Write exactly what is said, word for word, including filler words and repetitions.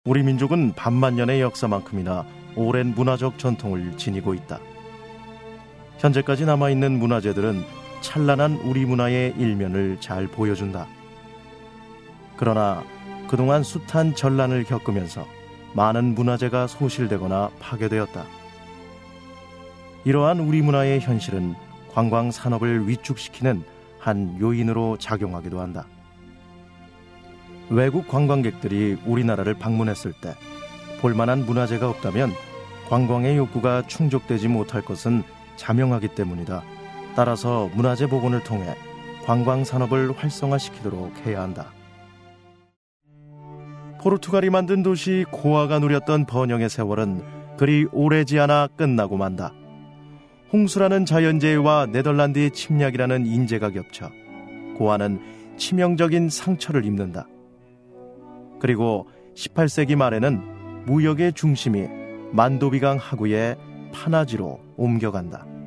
우리 민족은 반만년의 역사만큼이나 오랜 문화적 전통을 지니고 있다. 현재까지 남아있는 문화재들은 찬란한 우리 문화의 일면을 잘 보여준다. 그러나 그동안 숱한 전란을 겪으면서 많은 문화재가 소실되거나 파괴되었다. 이러한 우리 문화의 현실은 관광 산업을 위축시키는 한 요인으로 작용하기도 한다. 외국 관광객들이 우리나라를 방문했을 때 볼만한 문화재가 없다면 관광의 욕구가 충족되지 못할 것은 자명하기 때문이다. 따라서 문화재 복원을 통해 관광 산업을 활성화시키도록 해야 한다. 포르투갈이 만든 도시 고아가 누렸던 번영의 세월은 그리 오래지 않아 끝나고 만다. 홍수라는 자연재해와 네덜란드의 침략이라는 인재가 겹쳐 고아는 치명적인 상처를 입는다. 그리고 십팔 세기 말에는 무역의 중심이 만도비강 하구의 파나지로 옮겨간다.